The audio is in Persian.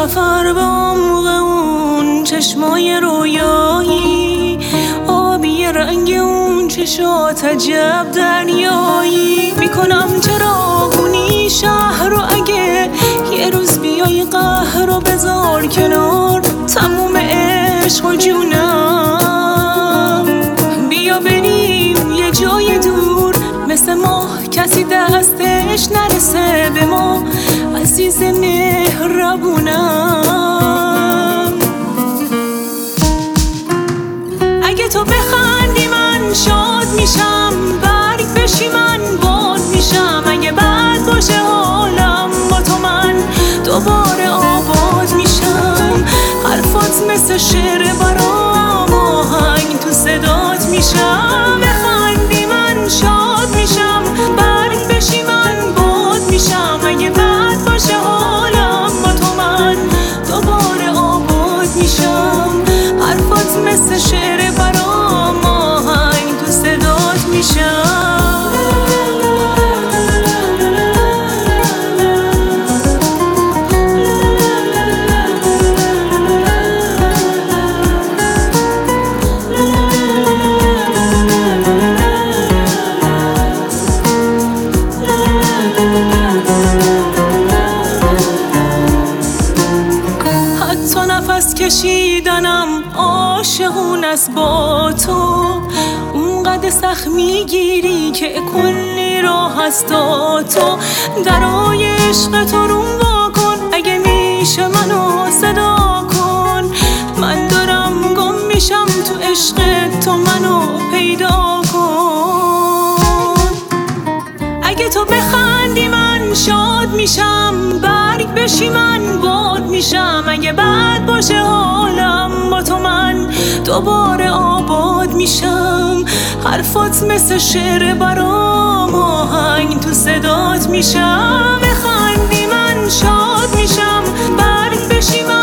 سفر به عمق اون چشمای رویایی، آبی رنگ اون چشات عجب دریایی. میکنم چراغونی شهر رو، اگه یه روز بیای قهر رو بذار کنار تموم عشق و جونم. بیا بریم یه جای دور مثل ما، کسی دستش نرسه به ما، عزیز مهربونم. اگه تو بخندی من شاد میشم، برگ بشی من باد میشم. اگه بد باشه حالم با تو من دوباره آباد میشم. حرفات مثل شعر برام، آهنگ تو صدات میشم. بخندی من شاد میشم، برگ بشی من باد میشم. اگه بد باشه حالم با تو من دوباره آباد میشم. حرفات مثل شعر برام، آهنگ تو صدات میشم. حتی نفس کشیدنم عاشقون است با تو، اونقدر سخت میگیری که کلی راه هست تا تو. درای عشق تو روم واکن، اگه میشه منو صدا کن. من دارم گم میشم تو عشق تو، منو پیدا کن. اگه تو بخندی من شاد میشم، برگ بشی من باد میشم. اگه بد باشه حالم با تو من دوباره آباد میشم. حرفات مثل شعر برام، آهنگ تو صدات میشم. بخندی من شاد میشم، برگ بشی من